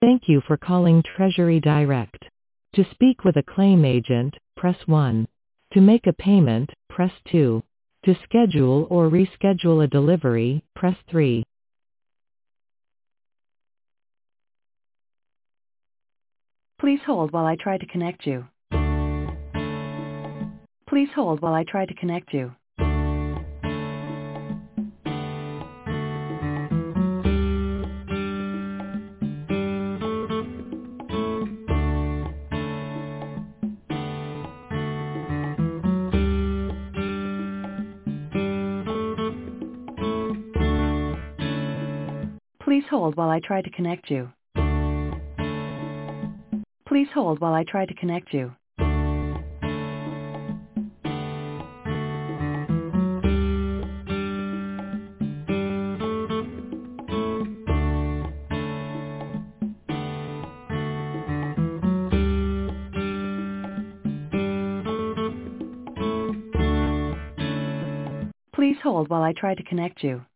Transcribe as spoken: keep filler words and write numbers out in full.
Thank you for calling Treasury Direct. To speak with a claim agent, press one. To make a payment, press two. To schedule or reschedule a delivery, press three. Please hold while I try to connect you. Please hold while I try to connect you. Please hold while I try to connect you. Please hold while I try to connect you. Please hold while I try to connect you.